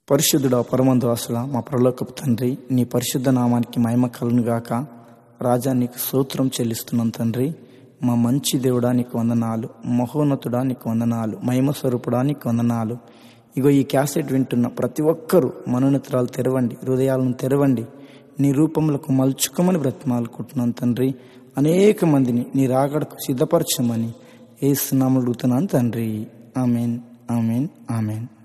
పరిశుద్ధుడా పరమందువాసుడా మా పరలోకపు తండ్రి, నీ పరిశుద్ధ నామానికి మహిమ కలుగునుగాక. రాజా, నీకు స్తోత్రం చెల్లిస్తున్నాం తండ్రి. మా మంచి దేవుడా నీకు వందనాలు, మహోన్నతుడా నీకు వందనాలు, మహిమ స్వరూపుడా నీకు వందనాలు. ఇగో ఈ క్యాసెట్ వింటున్న ప్రతి ఒక్కరూ మనోనేత్రాలు తెరవండి, హృదయాలను తెరవండి, నీ రూపములకు మలుచుకోమని బ్రతిమాలుకుంటున్నాను తండ్రి. అనేక మందిని నీ రాకడకు సిద్ధపరచమని యేసు నామములో అడుగుతున్నాను తండ్రి. Amen, amen, amen.